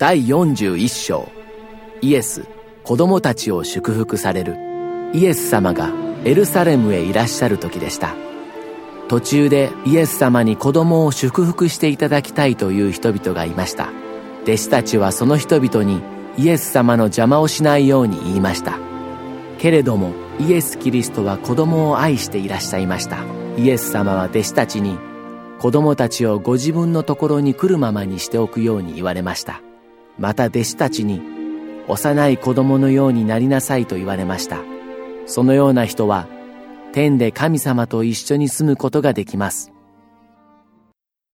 第41章、イエス、子供たちを祝福される。イエス様がエルサレムへいらっしゃる時でした。途中でイエス様に子供を祝福していただきたいという人々がいました。弟子たちはその人々にイエス様の邪魔をしないように言いました。けれどもイエス・キリストは子供を愛していらっしゃいました。イエス様は弟子たちに子供たちをご自分のところに来るままにしておくように言われました。また弟子たちに幼い子供のようになりなさいと言われました。そのような人は天で神様と一緒に住むことができます。